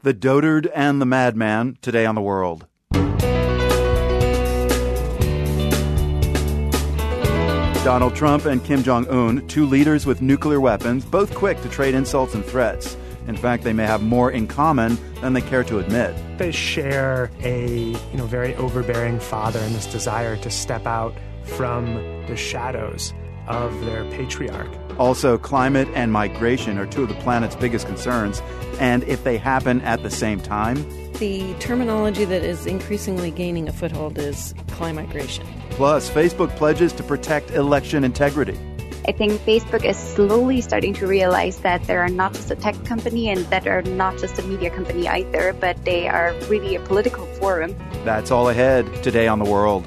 The Dotard and the Madman, today on The World. Donald Trump and Kim Jong-un, two leaders with nuclear weapons, both quick to trade insults and threats. In fact, they may have more in common than they care to admit. They share a very overbearing father and this desire to step out from the shadows of their patriarch. Also, climate and migration are two of the planet's biggest concerns. And if they happen at the same time... The terminology that is increasingly gaining a foothold is climigration. Plus, Facebook pledges to protect election integrity. I think Facebook is slowly starting to realize that they are not just a tech company and that are not just a media company either, but they are really a political forum. That's all ahead today on The World.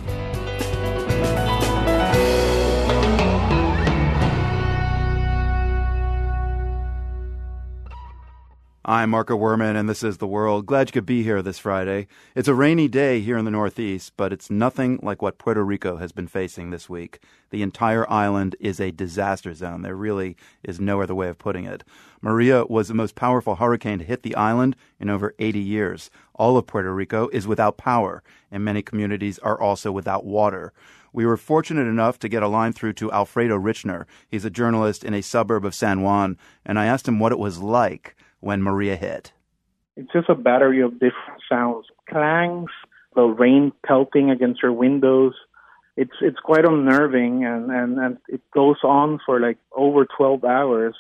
I'm Marco Werman, and this is The World. Glad you could be here this Friday. It's a rainy day here in the Northeast, but it's nothing like what Puerto Rico has been facing this week. The entire island is a disaster zone. There really is no other way of putting it. Maria was the most powerful hurricane to hit the island in over 80 years. All of Puerto Rico is without power, and many communities are also without water. We were fortunate enough to get a line through to Alfredo Richner. He's a journalist in a suburb of San Juan, and I asked him what it was like when Maria hit. It's just a battery of different sounds. Clangs, the rain pelting against your windows. It's quite unnerving, and it goes on for like over 12 hours.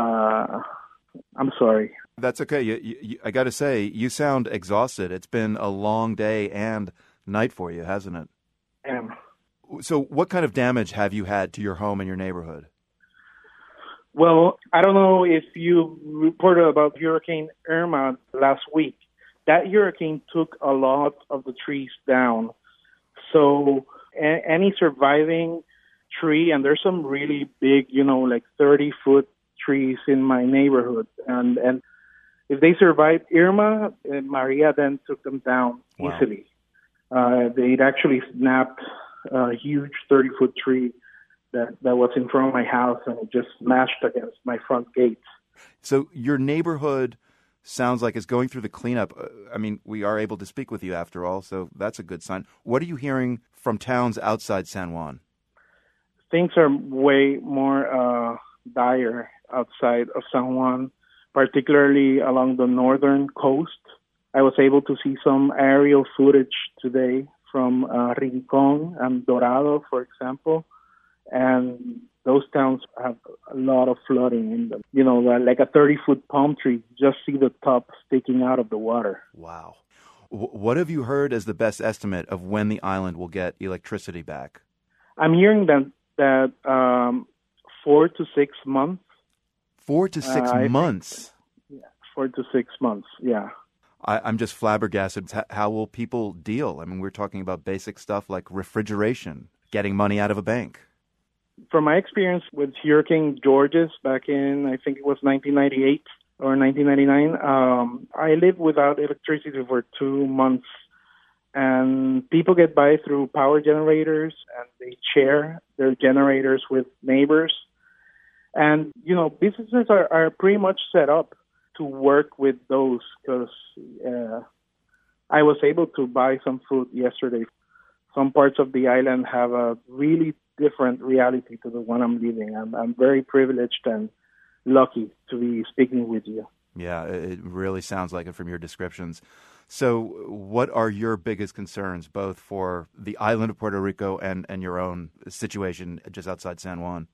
I'm sorry. That's okay. I got to say, you sound exhausted. It's been a long day and night for you, hasn't it? So what kind of damage have you had to your home and your neighborhood? Well, I don't know if you reported about Hurricane Irma last week. That hurricane took a lot of the trees down. So any surviving tree, and there's some really big, like 30-foot trees in my neighborhood. And if they survived Irma, Maria then took them down easily. They'd actually snapped a huge 30-foot tree that was in front of my house, and it just smashed against my front gate. So your neighborhood sounds like it's going through the cleanup. I mean, we are able to speak with you after all, so that's a good sign. What are you hearing from towns outside San Juan? Things are way more dire outside of San Juan, particularly along the northern coast. I was able to see some aerial footage today from Rincon and Dorado, for example. And those towns have a lot of flooding in them. Like a 30-foot palm tree, just see the top sticking out of the water. Wow. What have you heard as the best estimate of when the island will get electricity back? I'm hearing that 4 to 6 months. 4 to 6 months? 4 to 6 months, yeah. I'm just flabbergasted. How will people deal? I mean, we're talking about basic stuff like refrigeration, getting money out of a bank. From my experience with Hurricane Georges back in, I think it was 1998 or 1999, I lived without electricity for 2 months. And people get by through power generators, and they share their generators with neighbors. And, businesses are pretty much set up to work with those, because I was able to buy some food yesterday. Some parts of the island have a really different reality to the one I'm living. I'm very privileged and lucky to be speaking with you. Yeah, it really sounds like it from your descriptions. So what are your biggest concerns, both for the island of Puerto Rico and your own situation just outside San Juan?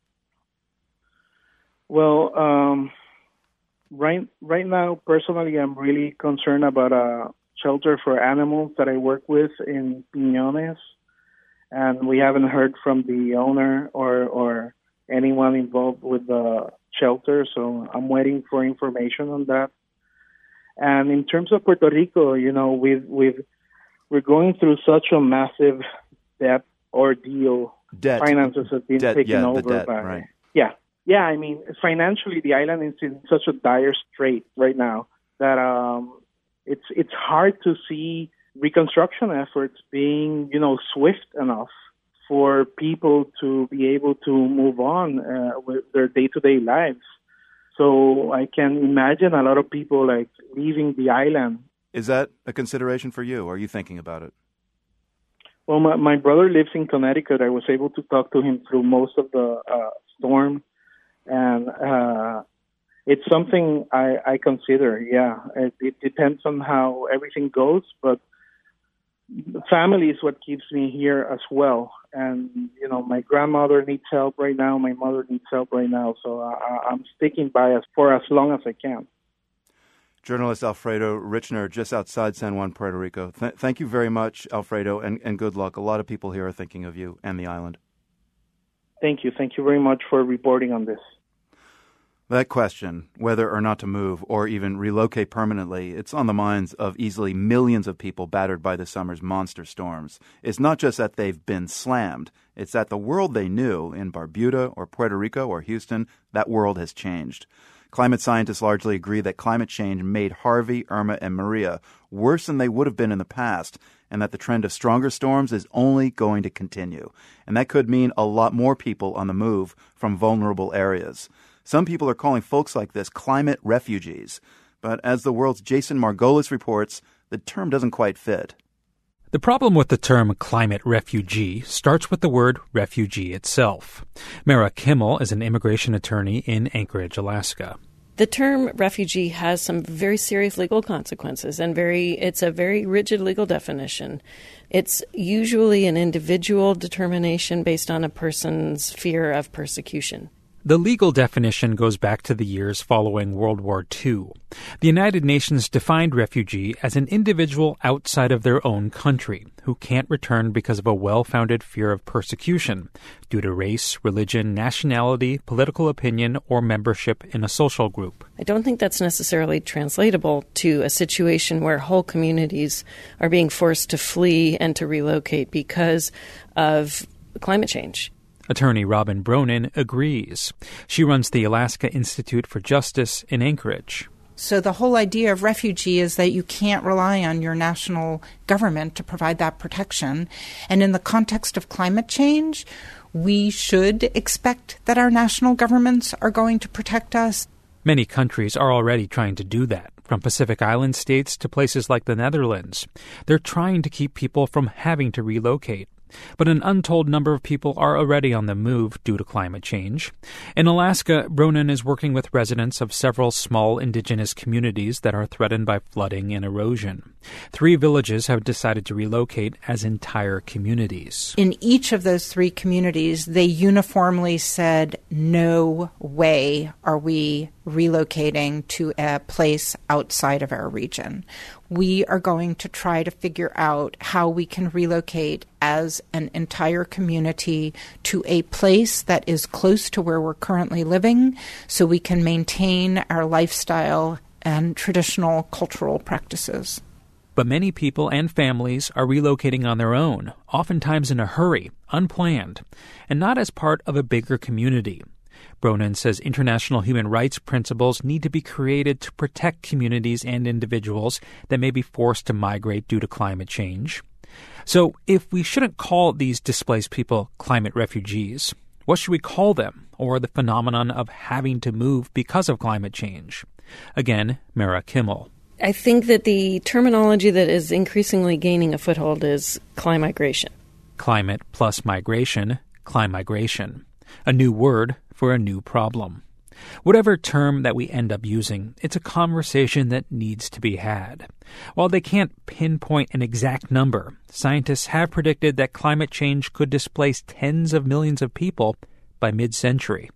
Well, right now, personally, I'm really concerned about a shelter for animals that I work with in Piñones. And we haven't heard from the owner or anyone involved with the shelter, so I'm waiting for information on that. And in terms of Puerto Rico, we're going through such a massive debt ordeal. Finances have been taken over the debt, by right. Yeah. I mean, financially, the island is in such a dire strait right now that it's hard to see reconstruction efforts being, swift enough for people to be able to move on with their day-to-day lives. So I can imagine a lot of people like leaving the island. Is that a consideration for you? Are you thinking about it? Well, my brother lives in Connecticut. I was able to talk to him through most of the storm, and it's something I consider. Yeah, it depends on how everything goes, but family is what keeps me here as well. And, you know, my grandmother needs help right now. My mother needs help right now. So I'm sticking by us for as long as I can. Journalist Alfredo Richner, just outside San Juan, Puerto Rico. Thank you very much, Alfredo, and good luck. A lot of people here are thinking of you and the island. Thank you. Thank you very much for reporting on this. That question, whether or not to move or even relocate permanently, it's on the minds of easily millions of people battered by this summer's monster storms. It's not just that they've been slammed. It's that the world they knew in Barbuda or Puerto Rico or Houston, that world has changed. Climate scientists largely agree that climate change made Harvey, Irma, and Maria worse than they would have been in the past, and that the trend of stronger storms is only going to continue. And that could mean a lot more people on the move from vulnerable areas. Some people are calling folks like this climate refugees. But as the world's Jason Margolis reports, the term doesn't quite fit. The problem with the term climate refugee starts with the word refugee itself. Mara Kimmel is an immigration attorney in Anchorage, Alaska. The term refugee has some very serious legal consequences, and it's a very rigid legal definition. It's usually an individual determination based on a person's fear of persecution. The legal definition goes back to the years following World War II. The United Nations defined refugee as an individual outside of their own country who can't return because of a well-founded fear of persecution due to race, religion, nationality, political opinion, or membership in a social group. I don't think that's necessarily translatable to a situation where whole communities are being forced to flee and to relocate because of climate change. Attorney Robin Bronin agrees. She runs the Alaska Institute for Justice in Anchorage. So the whole idea of refugee is that you can't rely on your national government to provide that protection. And in the context of climate change, we should expect that our national governments are going to protect us. Many countries are already trying to do that, from Pacific Island states to places like the Netherlands. They're trying to keep people from having to relocate. But an untold number of people are already on the move due to climate change. In Alaska, Bronin is working with residents of several small indigenous communities that are threatened by flooding and erosion. 3 villages have decided to relocate as entire communities. In each of those 3 communities, they uniformly said, no way are we relocating to a place outside of our region. We are going to try to figure out how we can relocate as an entire community to a place that is close to where we're currently living so we can maintain our lifestyle and traditional cultural practices. But many people and families are relocating on their own, oftentimes in a hurry, unplanned, and not as part of a bigger community. Bronin says international human rights principles need to be created to protect communities and individuals that may be forced to migrate due to climate change. So if we shouldn't call these displaced people climate refugees, what should we call them, or the phenomenon of having to move because of climate change? Again, Mara Kimmel. I think that the terminology that is increasingly gaining a foothold is climigration. Climate plus migration, climigration. A new word for a new problem. Whatever term that we end up using, it's a conversation that needs to be had. While they can't pinpoint an exact number, scientists have predicted that climate change could displace tens of millions of people by mid-century.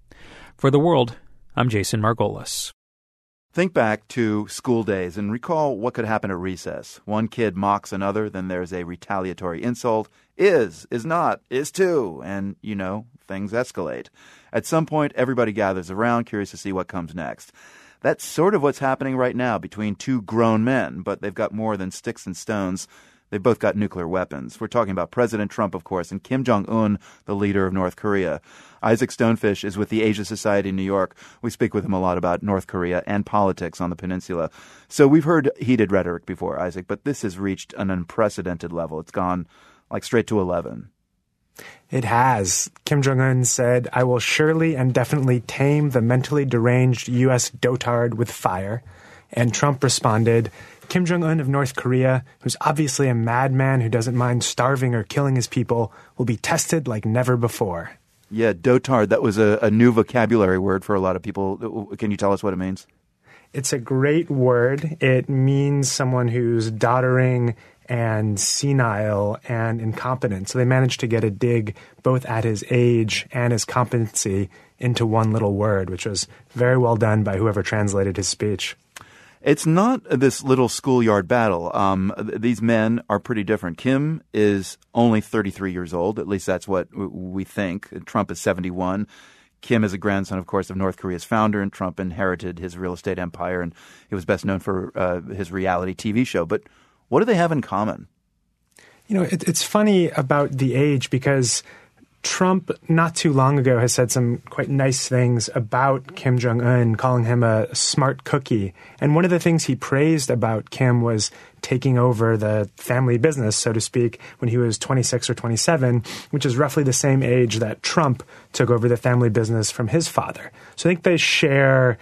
For The World, I'm Jason Margolis. Think back to school days and recall what could happen at recess. One kid mocks another, then there's a retaliatory insult. Is not, is too, and, things escalate. At some point, everybody gathers around, curious to see what comes next. That's sort of what's happening right now between 2 grown men, but they've got more than sticks and stones. They've both got nuclear weapons. We're talking about President Trump, of course, and Kim Jong-un, the leader of North Korea. Isaac Stonefish is with the Asia Society in New York. We speak with him a lot about North Korea and politics on the peninsula. So we've heard heated rhetoric before, Isaac, but this has reached an unprecedented level. It's gone straight to 11. It has. Kim Jong-un said, "I will surely and definitely tame the mentally deranged U.S. dotard with fire." And Trump responded, "Kim Jong-un of North Korea, who's obviously a madman who doesn't mind starving or killing his people, will be tested like never before." Yeah, dotard, that was a new vocabulary word for a lot of people. Can you tell us what it means? It's a great word. It means someone who's doddering and senile and incompetent. So they managed to get a dig both at his age and his competency into one little word, which was very well done by whoever translated his speech. It's not this little schoolyard battle. These men are pretty different. Kim is only 33 years old. At least that's what we think. Trump is 71. Kim is a grandson, of course, of North Korea's founder, and Trump inherited his real estate empire, and he was best known for his reality TV show. But what do they have in common? You know, it's funny about the age because Trump, not too long ago, has said some quite nice things about Kim Jong-un, calling him a smart cookie. And one of the things he praised about Kim was taking over the family business, so to speak, when he was 26 or 27, which is roughly the same age that Trump took over the family business from his father. So I think they share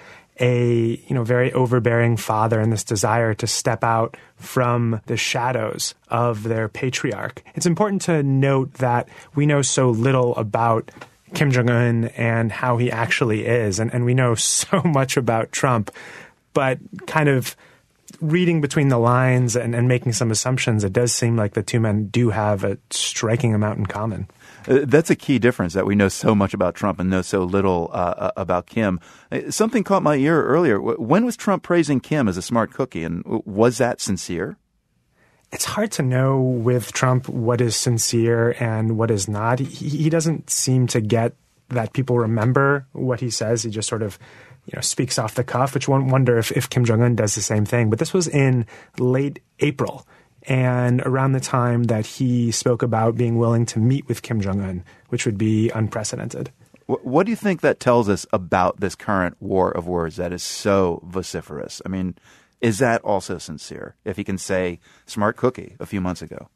a very overbearing father and this desire to step out from the shadows of their patriarch. It's important to note that we know so little about Kim Jong-un and how he actually is, and we know so much about Trump, but kind of reading between the lines and making some assumptions, it does seem like the two men do have a striking amount in common. That's a key difference, that we know so much about Trump and know so little about Kim. Something caught my ear earlier. When was Trump praising Kim as a smart cookie, and was that sincere? It's hard to know with Trump what is sincere and what is not. He doesn't seem to get that people remember what he says. He just sort of speaks off the cuff, which one wonder if Kim Jong-un does the same thing. But this was in late April, and around the time that he spoke about being willing to meet with Kim Jong-un, which would be unprecedented. What do you think that tells us about this current war of words that is so vociferous? I mean, is that also sincere, if he can say smart cookie a few months ago?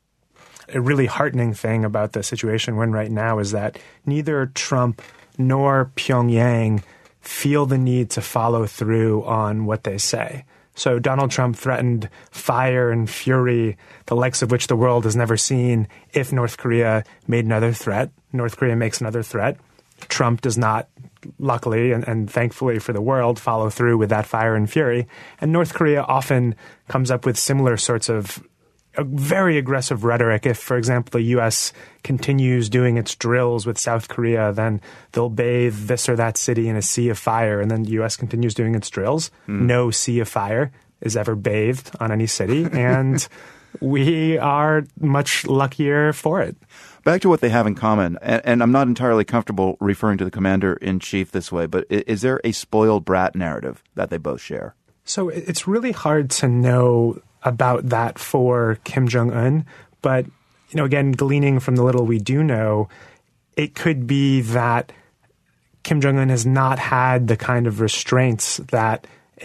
A really heartening thing about the situation we're in right now is that neither Trump nor Pyongyang feel the need to follow through on what they say. So Donald Trump threatened fire and fury, the likes of which the world has never seen, if North Korea made another threat. North Korea makes another threat. Trump does not, luckily and thankfully for the world, follow through with that fire and fury. And North Korea often comes up with similar sorts of very aggressive rhetoric. If, for example, the U.S. continues doing its drills with South Korea, then they'll bathe this or that city in a sea of fire, and then the U.S. continues doing its drills. No sea of fire is ever bathed on any city, and we are much luckier for it. Back to what they have in common, and I'm not entirely comfortable referring to the commander-in-chief this way, but is there a spoiled brat narrative that they both share? So it's really hard to know about that for Kim Jong-un. But, again, gleaning from the little we do know, it could be that Kim Jong-un has not had the kind of restraints that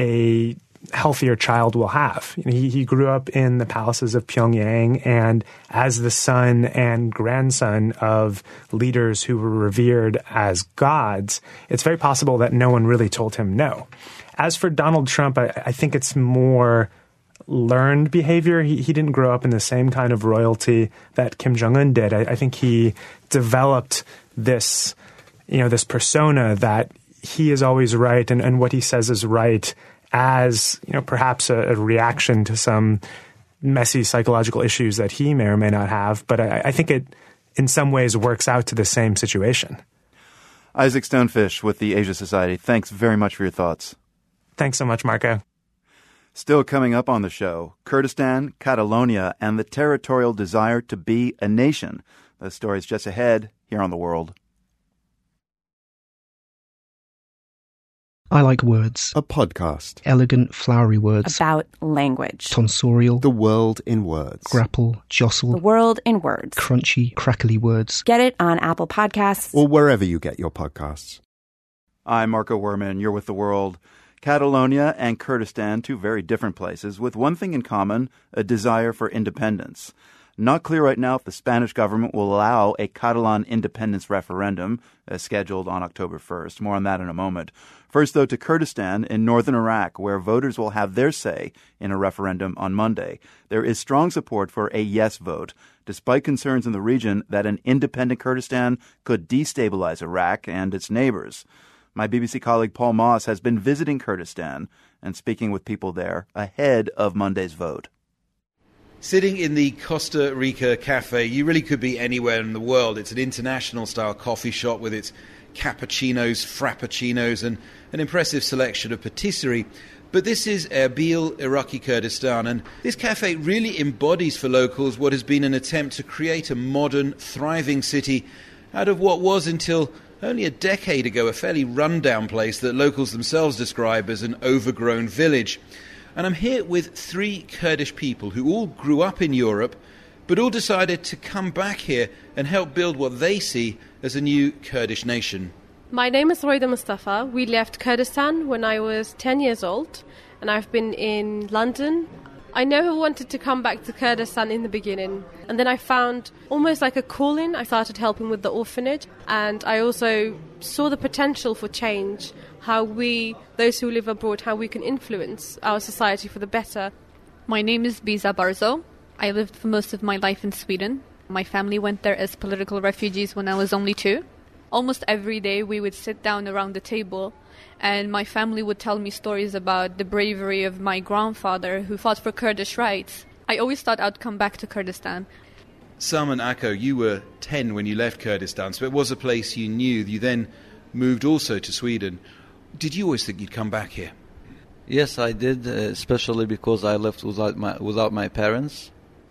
a healthier child will have. He grew up in the palaces of Pyongyang, and as the son and grandson of leaders who were revered as gods, it's very possible that no one really told him no. As for Donald Trump, I think it's more learned behavior. He didn't grow up in the same kind of royalty that Kim Jong-un did. I think he developed this, this persona that he is always right and what he says is right as, perhaps a reaction to some messy psychological issues that he may or may not have. But I think it, in some ways, works out to the same situation. Isaac Stonefish with the Asia Society, thanks very much for your thoughts. Thanks so much, Marco. Still coming up on the show, Kurdistan, Catalonia, and the territorial desire to be a nation. The story's just ahead here on The World. I Like Words. A podcast. Elegant, flowery words. About language. Tonsorial. The world in words. Grapple, jostle. The world in words. Crunchy, crackly words. Get it on Apple Podcasts. Or wherever you get your podcasts. I'm Marco Werman. You're with The World. Catalonia and Kurdistan, two very different places, with one thing in common, a desire for independence. Not clear right now if the Spanish government will allow a Catalan independence referendum scheduled on October 1st. More on that in a moment. First, though, to Kurdistan in northern Iraq, where voters will have their say in a referendum on Monday. There is strong support for a yes vote, despite concerns in the region that an independent Kurdistan could destabilize Iraq and its neighbors. My BBC colleague Paul Moss has been visiting Kurdistan and speaking with people there ahead of Monday's vote. Sitting in the Costa Rica Cafe, you really could be anywhere in the world. It's an international-style coffee shop with its cappuccinos, frappuccinos, and an impressive selection of patisserie. But this is Erbil, Iraqi Kurdistan, and this cafe really embodies for locals what has been an attempt to create a modern, thriving city out of what was, until only a decade ago, a fairly run-down place that locals themselves describe as an overgrown village. And I'm here with 3 Kurdish people who all grew up in Europe, but all decided to come back here and help build what they see as a new Kurdish nation. My name is Roida Mustafa. We left Kurdistan when I was 10 years old, and I've been in London. I never wanted to come back to Kurdistan in the beginning, and then I found almost like a calling. I started helping with the orphanage, and I also saw the potential for change, how we, those who live abroad, how we can influence our society for the better. My name is Biza Barzo. I lived for most of my life in Sweden. My family went there as political refugees when I was only 2. Almost every day we would sit down around the table and my family would tell me stories about the bravery of my grandfather who fought for Kurdish rights. I always thought I'd come back to Kurdistan. Salman Akko, you were 10 when you left Kurdistan, so it was a place you knew. You then moved also to Sweden. Did you always think you'd come back here? Yes, I did, especially because I left without my parents.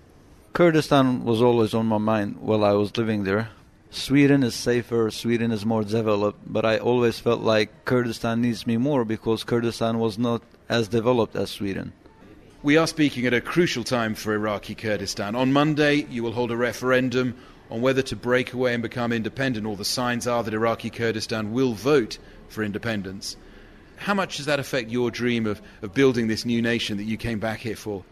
Kurdistan was always on my mind while I was living there. Sweden is safer, Sweden is more developed, but I always felt like Kurdistan needs me more because Kurdistan was not as developed as Sweden. We are speaking at a crucial time for Iraqi Kurdistan. On Monday, you will hold a referendum on whether to break away and become independent. All the signs are that Iraqi Kurdistan will vote for independence. How much does that affect your dream of building this new nation that you came back here for?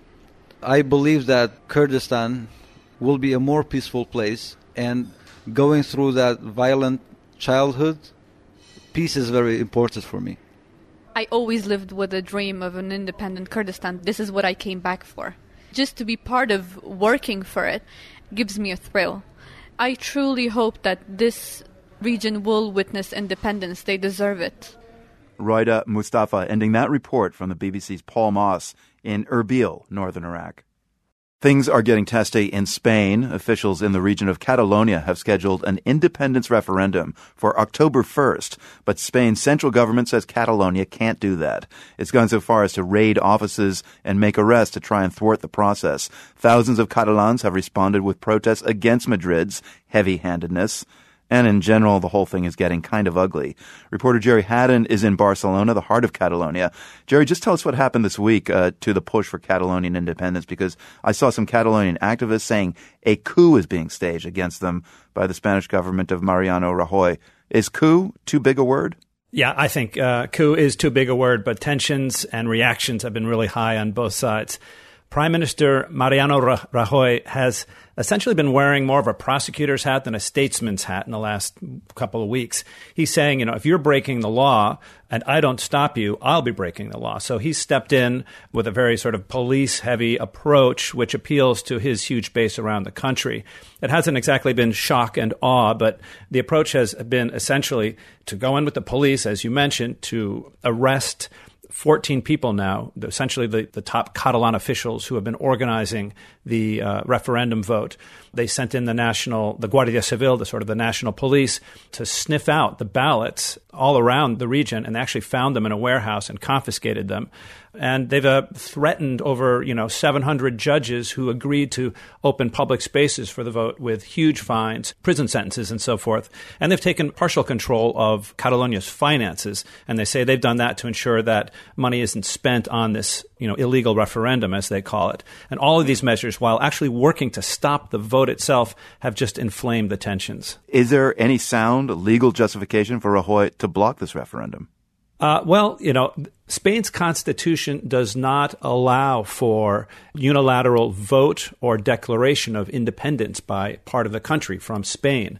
I believe that Kurdistan will be a more peaceful place, and going through that violent childhood, peace is very important for me. I always lived with a dream of an independent Kurdistan. This is what I came back for. Just to be part of working for it gives me a thrill. I truly hope that this region will witness independence. They deserve it. Roida Mustafa ending that report from the BBC's Paul Moss in Erbil, northern Iraq. Things are getting testy in Spain. Officials in the region of Catalonia have scheduled an independence referendum for October 1st, but Spain's central government says Catalonia can't do that. It's gone so far as to raid offices and make arrests to try and thwart the process. Thousands of Catalans have responded with protests against Madrid's heavy-handedness. And in general, the whole thing is getting kind of ugly. Reporter Jerry Haddon is in Barcelona, the heart of Catalonia. Jerry, just tell us what happened this week to the push for Catalonian independence, because I saw some Catalonian activists saying a coup is being staged against them by the Spanish government of Mariano Rajoy. Is coup too big a word? Yeah, I think coup is too big a word, but tensions and reactions have been really high on both sides. Prime Minister Mariano Rajoy has essentially been wearing more of a prosecutor's hat than a statesman's hat in the last couple of weeks. He's saying, if you're breaking the law and I don't stop you, I'll be breaking the law. So he's stepped in with a very sort of police-heavy approach, which appeals to his huge base around the country. It hasn't exactly been shock and awe, but the approach has been essentially to go in with the police, as you mentioned, to arrest 14 people now, essentially the top Catalan officials who have been organizing the referendum vote. They sent in the Guardia Civil, the national police, to sniff out the ballots all around the region, and they actually found them in a warehouse and confiscated them. And they've threatened over 700 judges who agreed to open public spaces for the vote with huge fines, prison sentences, and so forth. And they've taken partial control of Catalonia's finances, and they say they've done that to ensure that money isn't spent on this illegal referendum, as they call it. And all of these measures, while actually working to stop the vote itself, have just inflamed the tensions. Is there any sound legal justification for Rajoy to block this referendum? Spain's constitution does not allow for unilateral vote or declaration of independence by part of the country from Spain.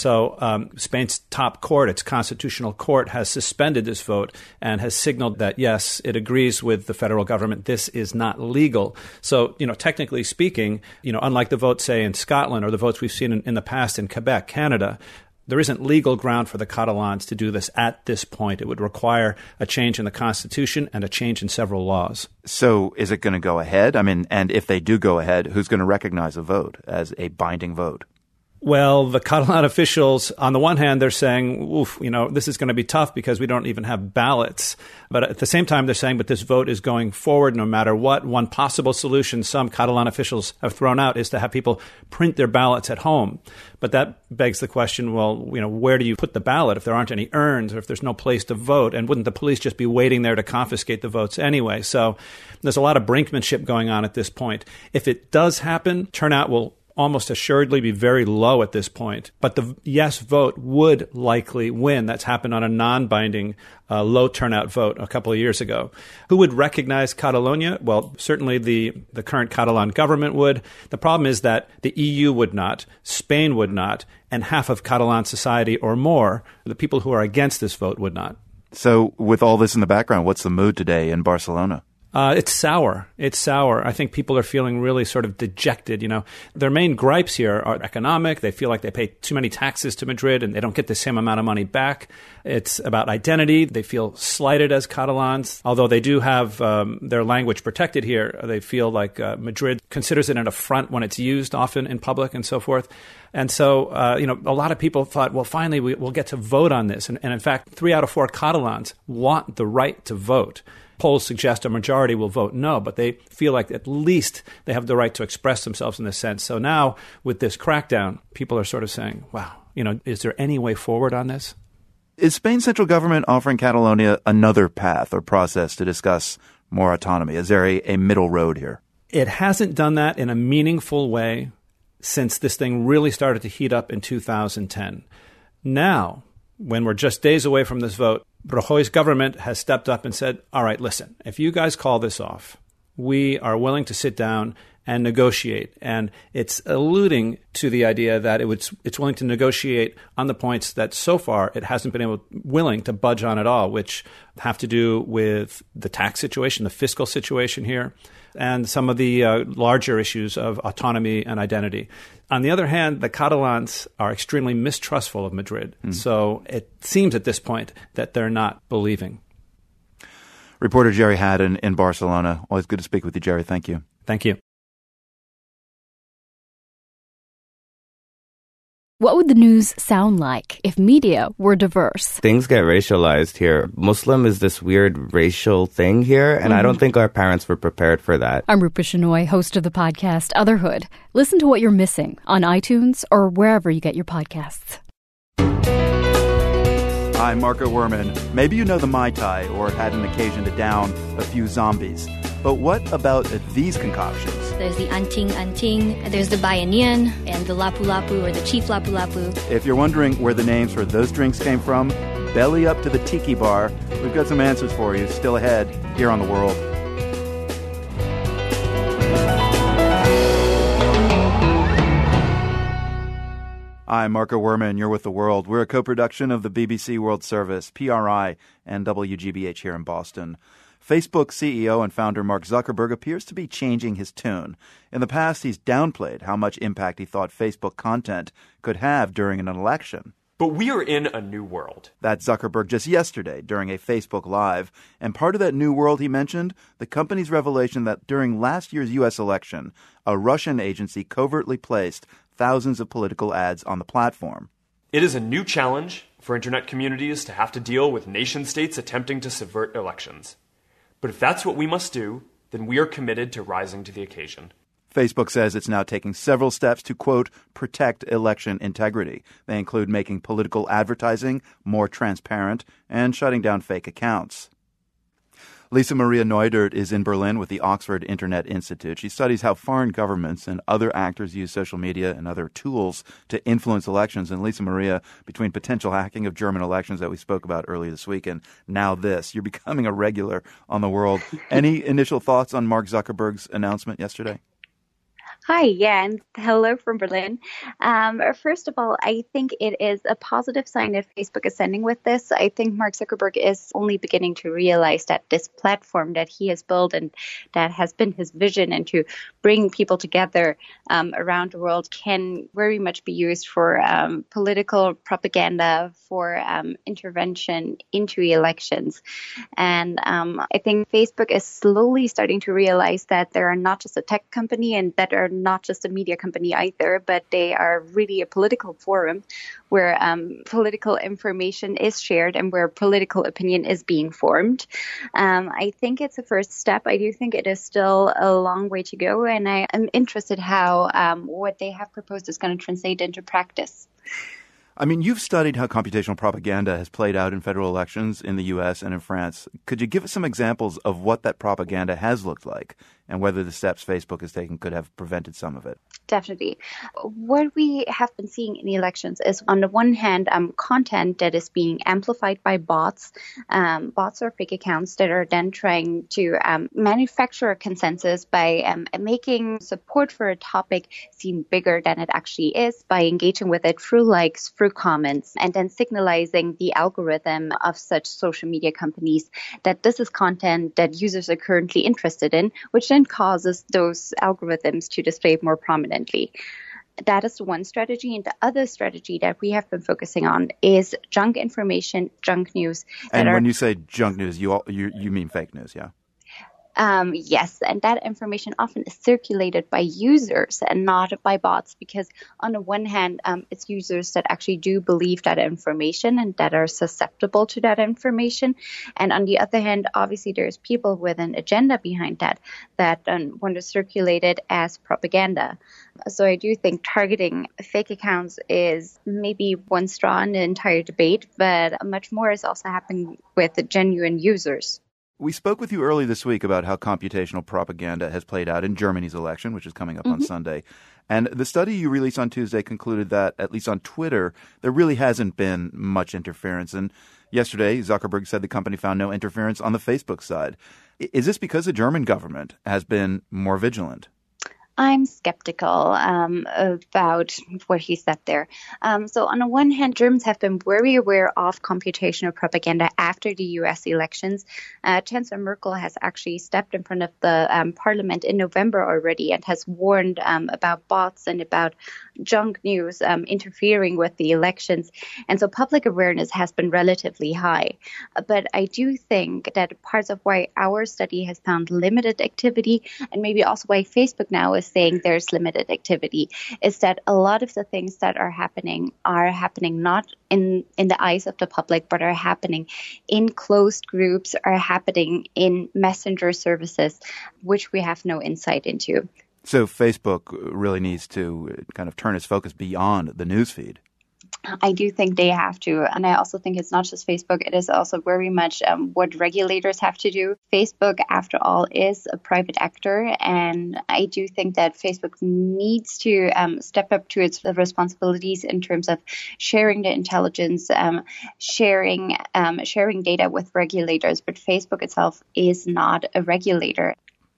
So Spain's top court, its constitutional court, has suspended this vote and has signaled that, yes, it agrees with the federal government. This is not legal. So, technically speaking, unlike the vote, say, in Scotland or the votes we've seen in the past in Quebec, Canada, there isn't legal ground for the Catalans to do this at this point. It would require a change in the Constitution and a change in several laws. So is it going to go ahead? And if they do go ahead, who's going to recognize a vote as a binding vote? Well, the Catalan officials, on the one hand, they're saying, this is going to be tough because we don't even have ballots. But at the same time, they're saying, but this vote is going forward no matter what. One possible solution some Catalan officials have thrown out is to have people print their ballots at home. But that begs the question, where do you put the ballot if there aren't any urns or if there's no place to vote? And wouldn't the police just be waiting there to confiscate the votes anyway? So there's a lot of brinkmanship going on at this point. If it does happen, turnout will almost assuredly be very low at this point. But the yes vote would likely win. That's happened on a non-binding, low turnout vote a couple of years ago. Who would recognize Catalonia? Well, certainly the current Catalan government would. The problem is that the EU would not, Spain would not, and half of Catalan society or more, the people who are against this vote, would not. So with all this in the background, what's the mood today in Barcelona? It's sour. It's sour. I think people are feeling really sort of dejected. Their main gripes here are economic. They feel like they pay too many taxes to Madrid and they don't get the same amount of money back. It's about identity. They feel slighted as Catalans. Although they do have their language protected here, they feel like Madrid considers it an affront when it's used often in public and so forth. And so, a lot of people thought, well, finally we'll get to vote on this. And in fact, 3 out of 4 Catalans want the right to vote. Polls suggest a majority will vote no, but they feel like at least they have the right to express themselves in this sense. So now, with this crackdown, people are sort of saying, wow, is there any way forward on this? Is Spain's central government offering Catalonia another path or process to discuss more autonomy? Is there a middle road here? It hasn't done that in a meaningful way since this thing really started to heat up in 2010. Now, when we're just days away from this vote, Rajoy's government has stepped up and said, all right, listen, if you guys call this off, we are willing to sit down and negotiate. And it's alluding to the idea that it's willing to negotiate on the points that so far it hasn't been willing to budge on at all, which have to do with the tax situation, the fiscal situation here, and some of the larger issues of autonomy and identity. On the other hand, the Catalans are extremely mistrustful of Madrid. So it seems at this point that they're not believing. Reporter Jerry Haddon in Barcelona. Always good to speak with you, Jerry. Thank you. Thank you. What would the news sound like if media were diverse? Things get racialized here. Muslim is this weird racial thing here, and I don't think our parents were prepared for that. I'm Rupa Shenoy, host of the podcast Otherhood. Listen to what you're missing on iTunes or wherever you get your podcasts. I'm Marco Werman. Maybe you know the Mai Tai or had an occasion to down a few zombies. But what about these concoctions? There's the Anting Anting, there's the Bayanian, and the Lapu Lapu or the Chief Lapu Lapu. If you're wondering where the names for those drinks came from, belly up to the Tiki Bar. We've got some answers for you still ahead here on The World. I'm Marco Werman. You're with The World. We're a co-production of the BBC World Service, PRI, and WGBH here in Boston. Facebook CEO and founder Mark Zuckerberg appears to be changing his tune. In the past, he's downplayed how much impact he thought Facebook content could have during an election. But we are in a new world. That's Zuckerberg just yesterday during a Facebook Live. And part of that new world he mentioned, the company's revelation that during last year's U.S. election, a Russian agency covertly placed thousands of political ads on the platform. It is a new challenge for internet communities to have to deal with nation-states attempting to subvert elections. But if that's what we must do, then we are committed to rising to the occasion. Facebook says it's now taking several steps to, quote, protect election integrity. They include making political advertising more transparent and shutting down fake accounts. Lisa Maria Neudert is in Berlin with the Oxford Internet Institute. She studies how foreign governments and other actors use social media and other tools to influence elections. And Lisa Maria, between potential hacking of German elections that we spoke about earlier this week and now this, you're becoming a regular on The World. Any initial thoughts on Mark Zuckerberg's announcement yesterday? Hi, and hello from Berlin. First of all, I think it is a positive sign that Facebook is sending with this. I think Mark Zuckerberg is only beginning to realize that this platform that he has built and that has been his vision and to bring people together around the world can very much be used for political propaganda, for intervention into elections. And I think Facebook is slowly starting to realize that they are not just a tech company and that are not just a media company either, but they are really a political forum where political information is shared and where political opinion is being formed. I think it's a first step. I do think it is still a long way to go, and I am interested how what they have proposed is going to translate into practice. I mean, you've studied how computational propaganda has played out in federal elections in the U.S. and in France. Could you give us some examples of what that propaganda has looked like and whether the steps Facebook has taken could have prevented some of it? Definitely. What we have been seeing in the elections is, on the one hand, content that is being amplified by bots. Bots are fake accounts that are then trying to manufacture a consensus by making support for a topic seem bigger than it actually is, by engaging with it through likes, through comments, and then signalizing the algorithm of such social media companies that this is content that users are currently interested in, which then causes those algorithms to display more prominently. That is the one strategy. And the other strategy that we have been focusing on is junk information, junk news. And when you say junk news, you mean fake news, yeah? Yes, and that information often is circulated by users and not by bots, because on the one hand, it's users that actually do believe that information and that are susceptible to that information. And on the other hand, obviously, there's people with an agenda behind that want to circulate it as propaganda. So I do think targeting fake accounts is maybe one straw in the entire debate, but much more is also happening with the genuine users. We spoke with you early this week about how computational propaganda has played out in Germany's election, which is coming up on Sunday. And the study you released on Tuesday concluded that, at least on Twitter, there really hasn't been much interference. And yesterday, Zuckerberg said the company found no interference on the Facebook side. Is this because the German government has been more vigilant? I'm skeptical about what he said there. So on the one hand, Germans have been very aware of computational propaganda after the U.S. elections. Chancellor Merkel has actually stepped in front of the parliament in November already and has warned about bots and about junk news interfering with the elections. And so public awareness has been relatively high. But I do think that parts of why our study has found limited activity, and maybe also why Facebook now is saying there's limited activity, is that a lot of the things that are happening not in the eyes of the public, but are happening in closed groups, are happening in messenger services, which we have no insight into. So Facebook really needs to kind of turn its focus beyond the newsfeed. I do think they have to. And I also think it's not just Facebook. It is also very much what regulators have to do. Facebook, after all, is a private actor. And I do think that Facebook needs to step up to its responsibilities in terms of sharing the intelligence, sharing data with regulators. But Facebook itself is not a regulator.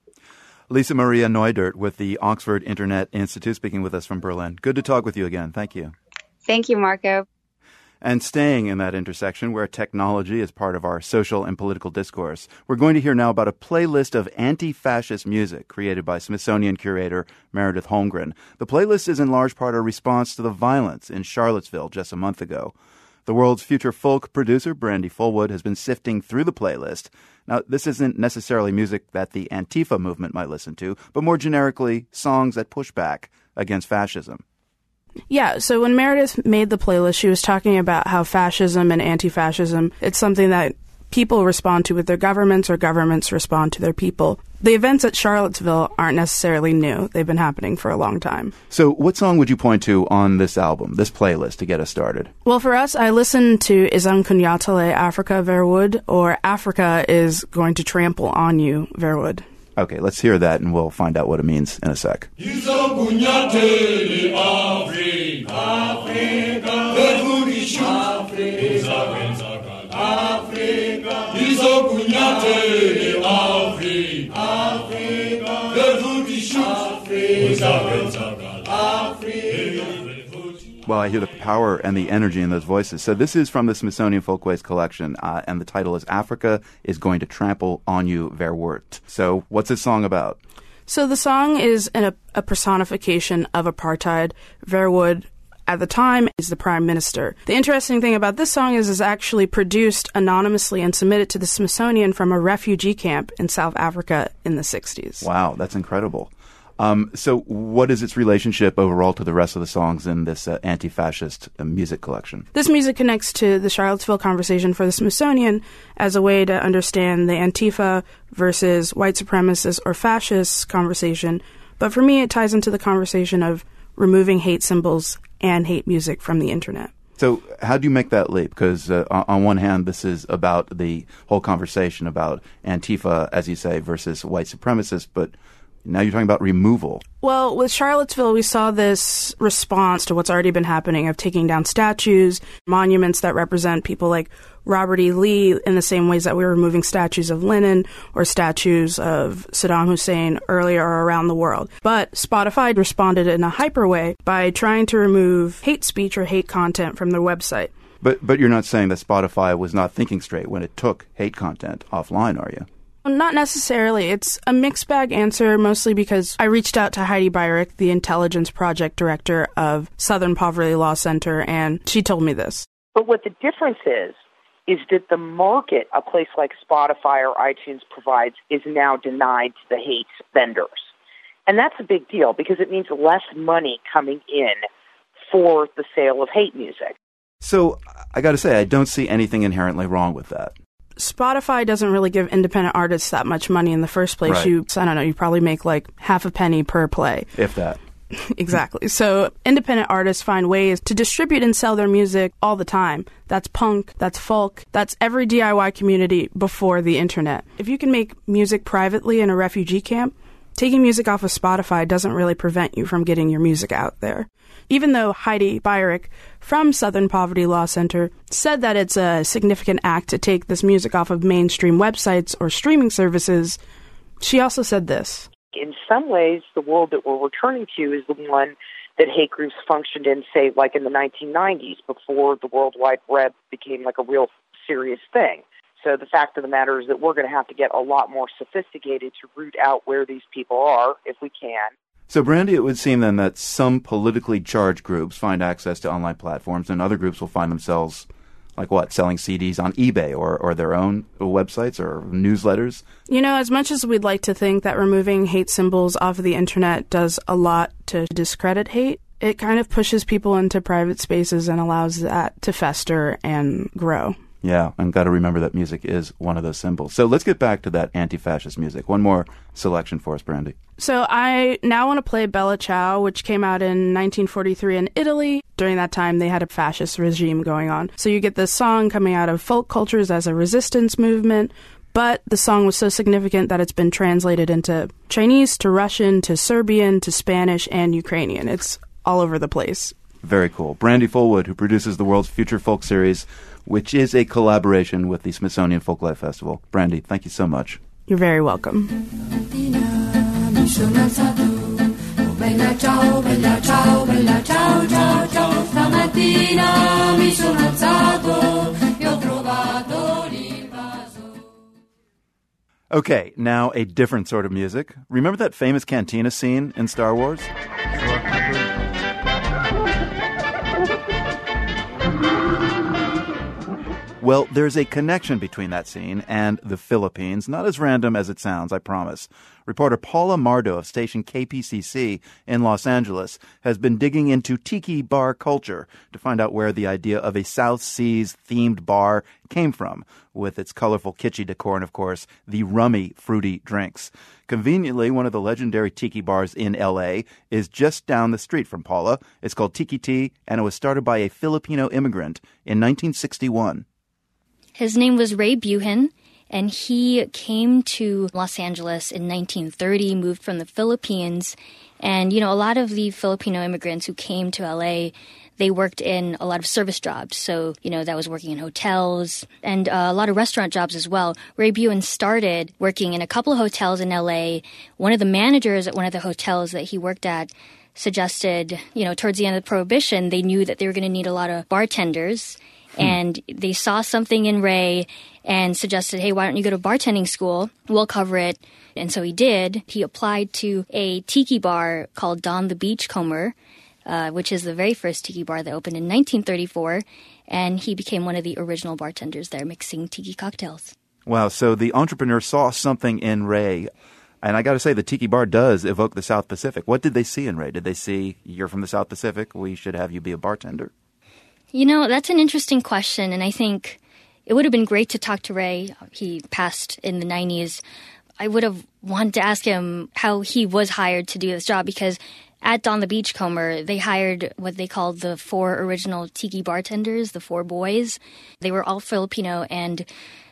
Lisa Maria Neudert with the Oxford Internet Institute speaking with us from Berlin. Good to talk with you again. Thank you. Thank you, Marco. And staying in that intersection where technology is part of our social and political discourse, we're going to hear now about a playlist of anti-fascist music created by Smithsonian curator Meredith Holmgren. The playlist is in large part a response to the violence in Charlottesville just a month ago. The world's future folk producer, Brandy Fullwood, has been sifting through the playlist. Now, this isn't necessarily music that the Antifa movement might listen to, but more generically, songs that push back against fascism. Yeah, so when Meredith made the playlist, she was talking about how fascism and anti-fascism, it's something that people respond to with their governments or governments respond to their people. The events at Charlottesville aren't necessarily new. They've been happening for a long time. So what song would you point to on this album, this playlist, to get us started? Well, for us, I listened to Isam Kunyatale, Africa Verwood, or Africa is Going to Trample on You, Verwood. Okay, let's hear that and we'll find out what it means in a sec. Well, I hear the power and the energy in those voices. So this is from the Smithsonian Folkways collection, and the title is Africa is Going to Trample on You, Verwoord. So what's this song about? So the song is a personification of apartheid. Verwood, at the time, is the prime minister. The interesting thing about this song is it's actually produced anonymously and submitted to the Smithsonian from a refugee camp in South Africa in the 60s. Wow, that's incredible. So what is its relationship overall to the rest of the songs in this anti-fascist music collection? This music connects to the Charlottesville conversation for the Smithsonian as a way to understand the Antifa versus white supremacist or fascist conversation. But for me, it ties into the conversation of removing hate symbols and hate music from the internet. So how do you make that leap? Because on one hand, this is about the whole conversation about Antifa, as you say, versus white supremacists, but now you're talking about removal. Well, with Charlottesville, we saw this response to what's already been happening of taking down statues, monuments that represent people like Robert E. Lee in the same ways that we were removing statues of Lenin or statues of Saddam Hussein earlier around the world. But Spotify responded in a hyper way by trying to remove hate speech or hate content from their website. But you're not saying that Spotify was not thinking straight when it took hate content offline, are you? Not necessarily. It's a mixed bag answer, mostly because I reached out to Heidi Beirich, the intelligence project director of Southern Poverty Law Center, and she told me this. But what the difference is that the market a place like Spotify or iTunes provides is now denied to the hate vendors. And that's a big deal because it means less money coming in for the sale of hate music. So I got to say, I don't see anything inherently wrong with that. Spotify doesn't really give independent artists that much money in the first place. Right. You probably make like half a penny per play. If that. Exactly. So independent artists find ways to distribute and sell their music all the time. That's punk, that's folk, that's every DIY community before the internet. If you can make music privately in a refugee camp, taking music off of Spotify doesn't really prevent you from getting your music out there. Even though Heidi Beirich from Southern Poverty Law Center said that it's a significant act to take this music off of mainstream websites or streaming services, she also said this. In some ways, the world that we're returning to is the one that hate groups functioned in, say, like in the 1990s, before the World Wide Web became like a real serious thing. So the fact of the matter is that we're going to have to get a lot more sophisticated to root out where these people are, if we can. So, Brandy, it would seem then that some politically charged groups find access to online platforms and other groups will find themselves, like what, selling CDs on eBay or their own websites or newsletters? You know, as much as we'd like to think that removing hate symbols off of the internet does a lot to discredit hate, it kind of pushes people into private spaces and allows that to fester and grow. Yeah, and got to remember that music is one of those symbols. So let's get back to that anti-fascist music. One more selection for us, Brandy. So I now want to play Bella Ciao, which came out in 1943 in Italy. During that time, they had a fascist regime going on. So you get this song coming out of folk cultures as a resistance movement, but the song was so significant that it's been translated into Chinese, to Russian, to Serbian, to Spanish, and Ukrainian. It's all over the place. Very cool. Brandy Fullwood, who produces the World's Future Folk Series, which is a collaboration with the Smithsonian Folklife Festival. Brandy, thank you so much. You're very welcome. Okay, now a different sort of music. Remember that famous cantina scene in Star Wars? Well, there's a connection between that scene and the Philippines, not as random as it sounds, I promise. Reporter Paula Mardo of station KPCC in Los Angeles has been digging into tiki bar culture to find out where the idea of a South Seas themed bar came from, with its colorful kitschy decor and, of course, the rummy, fruity drinks. Conveniently, one of the legendary tiki bars in L.A. is just down the street from Paula. It's called Tiki Tea, and it was started by a Filipino immigrant in 1961. His name was Ray Buhin, and he came to Los Angeles in 1930, moved from the Philippines. And, a lot of the Filipino immigrants who came to L.A., they worked in a lot of service jobs. So, that was working in hotels and a lot of restaurant jobs as well. Ray Buhin started working in a couple of hotels in L.A. One of the managers at one of the hotels that he worked at suggested, towards the end of the Prohibition, they knew that they were going to need a lot of bartenders. And they saw something in Ray and suggested, hey, why don't you go to bartending school? We'll cover it. And so he did. He applied to a tiki bar called Don the Beachcomber, which is the very first tiki bar that opened in 1934. And he became one of the original bartenders there, mixing tiki cocktails. Wow, so the entrepreneur saw something in Ray. And I got to say, the tiki bar does evoke the South Pacific. What did they see in Ray? Did they see, you're from the South Pacific, we should have you be a bartender? That's an interesting question, and I think it would have been great to talk to Ray. He passed in the 90s. I would have wanted to ask him how he was hired to do this job, because at Don the Beachcomber, they hired what they called the 4 original tiki bartenders, the 4 boys. They were all Filipino, and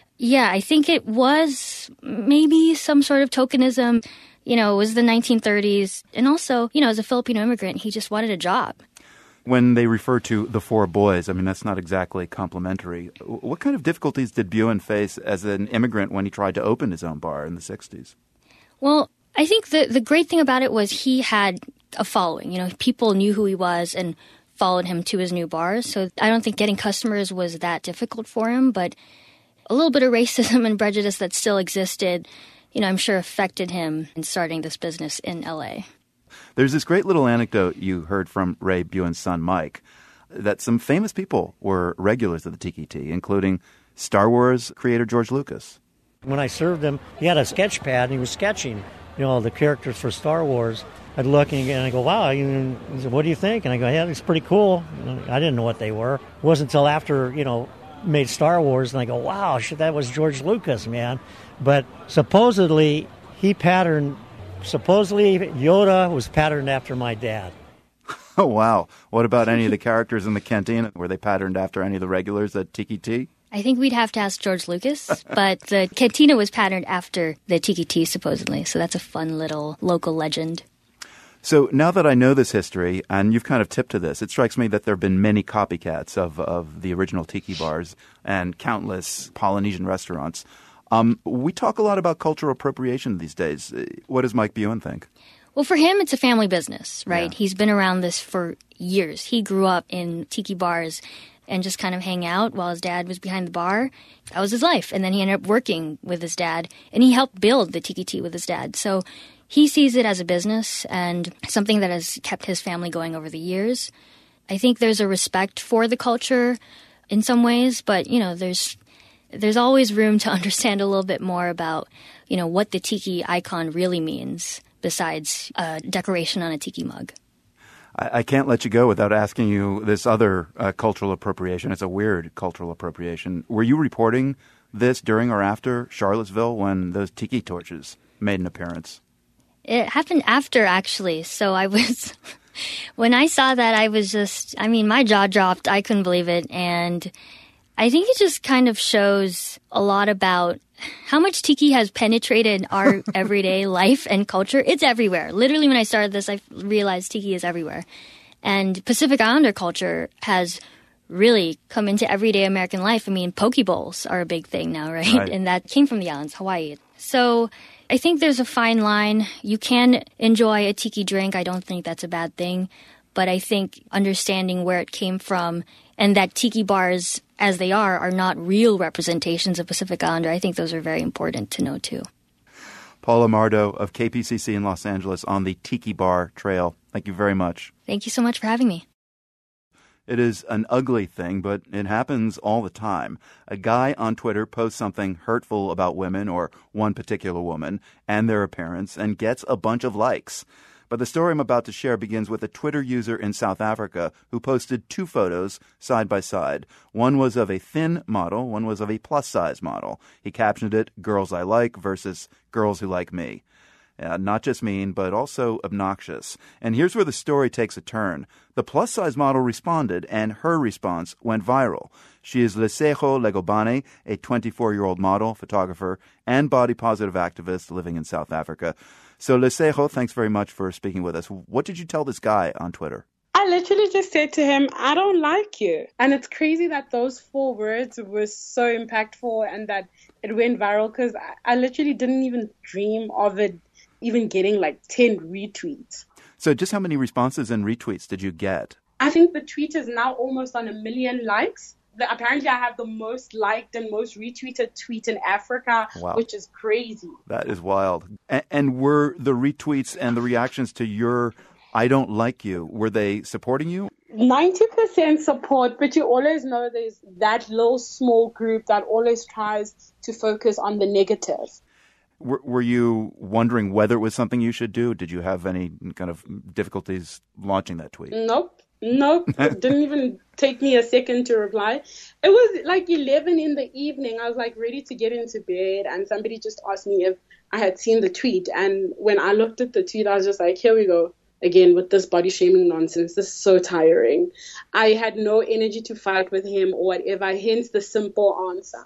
I think it was maybe some sort of tokenism. It was the 1930s, and also, as a Filipino immigrant, he just wanted a job. When they refer to the 4 boys, that's not exactly complimentary. What kind of difficulties did Buhin face as an immigrant when he tried to open his own bar in the 60s? Well, I think the great thing about it was he had a following. People knew who he was and followed him to his new bars. So I don't think getting customers was that difficult for him, but a little bit of racism and prejudice that still existed, I'm sure affected him in starting this business in L.A. There's this great little anecdote you heard from Ray Buhin's son, Mike, that some famous people were regulars of the Tiki Tea, including Star Wars creator George Lucas. When I served him, he had a sketch pad and he was sketching, the characters for Star Wars. I'd look and I go, wow, he said, what do you think? And I go, yeah, it's pretty cool. I didn't know what they were. It wasn't until after, made Star Wars, and I go, wow, shit, that was George Lucas, man. But supposedly Yoda was patterned after my dad. Oh, wow. What about any of the characters in the canteen? Were they patterned after any of the regulars at Tiki Tea? I think we'd have to ask George Lucas, but the cantina was patterned after the Tiki Tea, supposedly. So that's a fun little local legend. So now that I know this history, and you've kind of tipped to this, it strikes me that there have been many copycats of the original tiki bars and countless Polynesian restaurants. We talk a lot about cultural appropriation these days. What does Mike Buhin think? Well, for him, it's a family business, right? Yeah. He's been around this for years. He grew up in tiki bars and just kind of hang out while his dad was behind the bar. That was his life. And then he ended up working with his dad, and he helped build the Tiki Tea with his dad. So he sees it as a business and something that has kept his family going over the years. I think there's a respect for the culture in some ways, but, there's always room to understand a little bit more about, what the tiki icon really means besides a decoration on a tiki mug. I can't let you go without asking you this other cultural appropriation. It's a weird cultural appropriation. Were you reporting this during or after Charlottesville when those tiki torches made an appearance? It happened after, actually. So when I saw that, I was my jaw dropped. I couldn't believe it. And I think it just kind of shows a lot about how much tiki has penetrated our everyday life and culture. It's everywhere. Literally, when I started this, I realized tiki is everywhere. And Pacific Islander culture has really come into everyday American life. Poke bowls are a big thing now, right? And that came from the islands, Hawaii. So I think there's a fine line. You can enjoy a tiki drink. I don't think that's a bad thing. But I think understanding where it came from and that tiki bars, as they are not real representations of Pacific Islander, I think those are very important to know, too. Paula Mardo of KPCC in Los Angeles on the Tiki Bar Trail. Thank you very much. Thank you so much for having me. It is an ugly thing, but it happens all the time. A guy on Twitter posts something hurtful about women or one particular woman and their appearance and gets a bunch of likes. But the story I'm about to share begins with a Twitter user in South Africa who posted 2 photos side by side. One was of a thin model, one was of a plus-size model. He captioned it, "Girls I Like" versus "Girls Who Like Me." Not just mean, but also obnoxious. And here's where the story takes a turn. The plus-size model responded, and her response went viral. She is Lesego Legobane, a 24-year-old model, photographer, and body-positive activist living in South Africa. So, Lesego, thanks very much for speaking with us. What did you tell this guy on Twitter? I literally just said to him, "I don't like you." And it's crazy that those 4 words were so impactful and that it went viral, because I literally didn't even dream of it even getting like 10 retweets. So just how many responses and retweets did you get? I think the tweet is now almost on 1 million likes. Apparently, I have the most liked and most retweeted tweet in Africa, Wow. which is crazy. That is wild. And were the retweets and the reactions to your "I don't like you," were they supporting you? 90% support, but you always know there's that little small group that always tries to focus on the negative. Were you wondering whether it was something you should do? Did you have any kind of difficulties launching that tweet? Nope. It didn't even take me a second to reply. It was like 11 in the evening. I was like ready to get into bed, and somebody just asked me if I had seen the tweet. And when I looked at the tweet, I was just like, here we go again with this body shaming nonsense. This is so tiring. I had no energy to fight with him or whatever, hence the simple answer.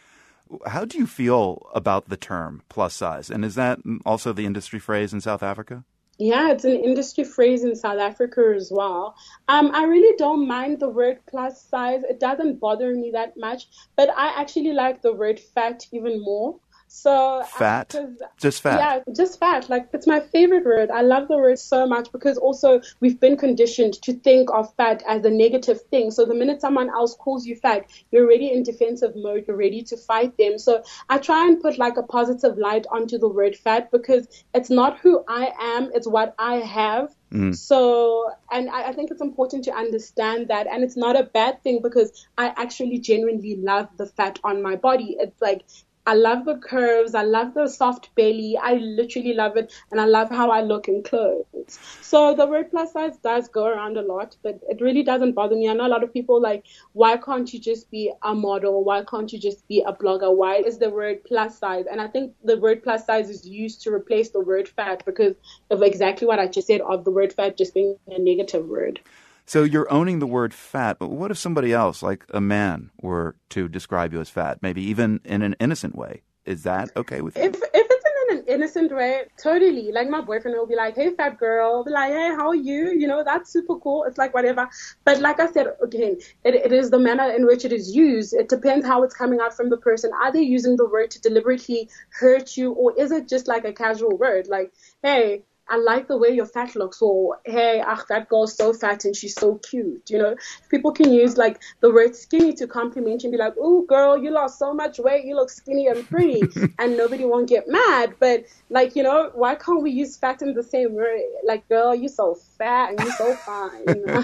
How do you feel about the term plus size? And is that also the industry phrase in South Africa? Yeah, it's an industry phrase in South Africa as well. I really don't mind the word plus size. It doesn't bother me that much, but I actually like the word fat even more. So fat? Just fat? Yeah, just fat. Like, it's my favorite word. I love the word so much because also we've been conditioned to think of fat as a negative thing. So the minute someone else calls you fat, you're already in defensive mode. You're ready to fight them. So I try and put like a positive light onto the word fat because it's not who I am. It's what I have. So, and I think it's important to understand that. And it's not a bad thing because I actually genuinely love the fat on my body. It's like, I love the curves. I love the soft belly. I literally love it. And I love how I look in clothes. So the word plus size does go around a lot, but it really doesn't bother me. I know a lot of people like, why can't you just be a model? Why can't you just be a blogger? Why is the word plus size? And I think the word plus size is used to replace the word fat because of exactly what I just said, of the word fat just being a negative word. So you're owning the word fat, but what if somebody else, like a man, were to describe you as fat, maybe even in an innocent way? Is that okay with you? If it's in an innocent way, totally. Like my boyfriend will be like, "Hey, fat girl." I'll be like, "Hey, how are you?" You know, that's super cool. It's like whatever. But like I said, again, it is the manner in which it is used. It depends how it's coming out from the person. Are they using the word to deliberately hurt you, or is it just like a casual word? Like, "Hey, I like the way your fat looks," or "Hey, that girl's so fat and she's so cute." You know, people can use like the word skinny to compliment you and be like, "Oh, girl, you lost so much weight. You look skinny and pretty," and nobody won't get mad. But like, you know, why can't we use fat in the same word? Like, girl, you're so fat and you're so fine. You know?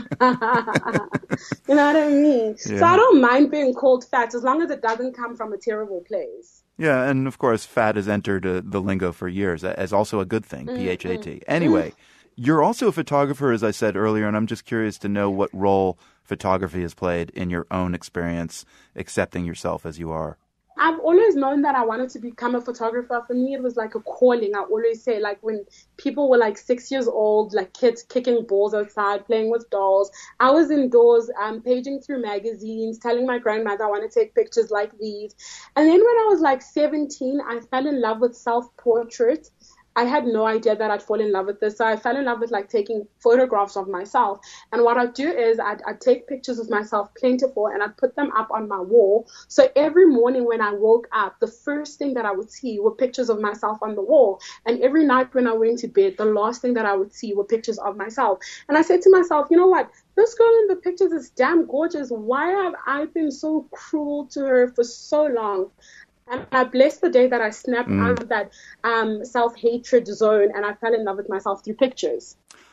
You know what I mean? Yeah. So I don't mind being called fat as long as it doesn't come from a terrible place. Yeah, and of course, fat has entered the lingo for years as also a good thing, P-H-A-T. Anyway, you're also a photographer, as I said earlier, and I'm just curious to know what role photography has played in your own experience accepting yourself as you are. I've always known that I wanted to become a photographer. For me, it was like a calling. I always say, like, when people were like 6 years old, like kids kicking balls outside, playing with dolls, I was indoors, paging through magazines, telling my grandmother I want to take pictures like these. And then when I was like 17, I fell in love with self-portrait. I had no idea that I'd fall in love with this. So I fell in love with like taking photographs of myself. And what I'd do is I'd take pictures of myself plentiful and I'd put them up on my wall. So every morning when I woke up, the first thing that I would see were pictures of myself on the wall. And every night when I went to bed, the last thing that I would see were pictures of myself. And I said to myself, you know what? This girl in the pictures is damn gorgeous. Why have I been so cruel to her for so long? And I blessed the day that I snapped out of that self-hatred zone and I fell in love with myself through pictures.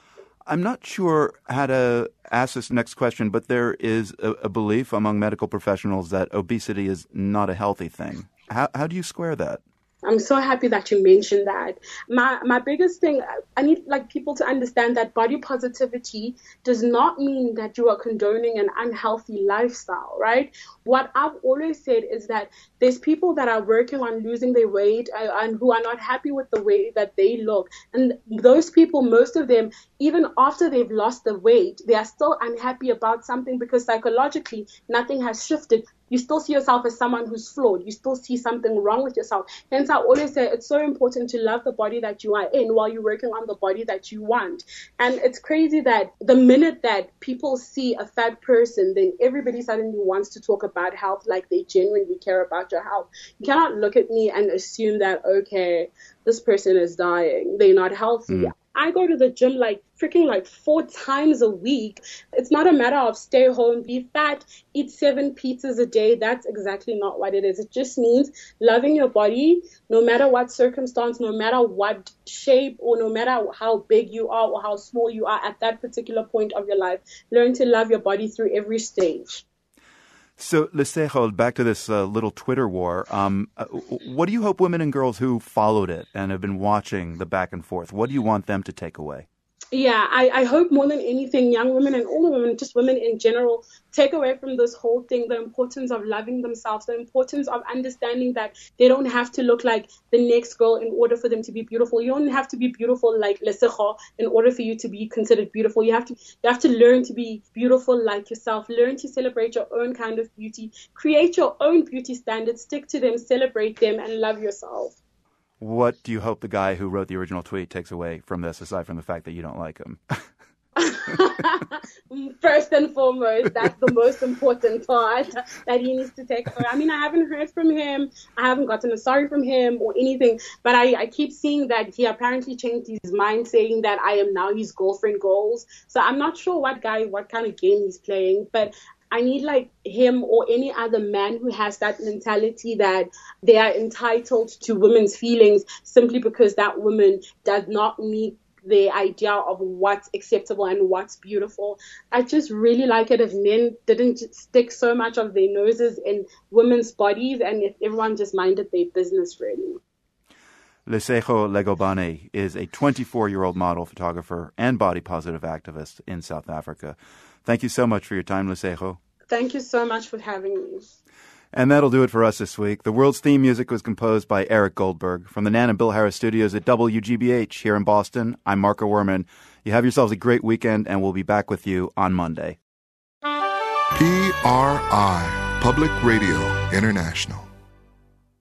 I'm not sure how to ask this next question, but there is a belief among medical professionals that obesity is not a healthy thing. How do you square that? I'm so happy that you mentioned that. My biggest thing, I need people to understand that body positivity does not mean that you are condoning an unhealthy lifestyle, right? What I've always said is that there's people that are working on losing their weight and who are not happy with the way that they look. And those people, most of them, even after they've lost the weight, they are still unhappy about something because psychologically nothing has shifted. You still see yourself as someone who's flawed. You still see something wrong with yourself. Hence, I always say it's so important to love the body that you are in while you're working on the body that you want. And it's crazy that the minute that people see a fat person, then everybody suddenly wants to talk about health like they genuinely care about your health. You cannot look at me and assume that, okay, this person is dying. They're not healthy. I go to the gym freaking 4 times a week. It's not a matter of stay home, be fat, eat 7 pizzas a day. That's exactly not what it is. It just means loving your body, no matter what circumstance, no matter what shape, or no matter how big you are or how small you are at that particular point of your life. Learn to love your body through every stage. So, Lesego, back to this little Twitter war. What do you hope women and girls who followed it and have been watching the back and forth, what do you want them to take away? Yeah, I hope more than anything, young women and older women, just women in general, take away from this whole thing the importance of loving themselves, the importance of understanding that they don't have to look like the next girl in order for them to be beautiful. You don't have to be beautiful like Lesego in order for you to be considered beautiful. You have to learn to be beautiful like yourself. Learn to celebrate your own kind of beauty. Create your own beauty standards. Stick to them, celebrate them, and love yourself. What do you hope the guy who wrote the original tweet takes away from this, aside from the fact that you don't like him? First and foremost, that's the most important part that he needs to take away. I mean, I haven't heard from him. I haven't gotten a sorry from him or anything. But I keep seeing that he apparently changed his mind, saying that I am now his girlfriend goals. So I'm not sure what kind of game he's playing. But I need him or any other man who has that mentality that they are entitled to women's feelings simply because that woman does not meet the idea of what's acceptable and what's beautiful. I just really like it if men didn't stick so much of their noses in women's bodies and if everyone just minded their business, really. Lesego Legobane is a 24-year-old model, photographer, and body positive activist in South Africa. Thank you so much for your time, Lesego. Thank you so much for having me. And that'll do it for us this week. The world's theme music was composed by Eric Goldberg. From the Nan and Bill Harris studios at WGBH here in Boston, I'm Marco Werman. You have yourselves a great weekend, and we'll be back with you on Monday. PRI, Public Radio International.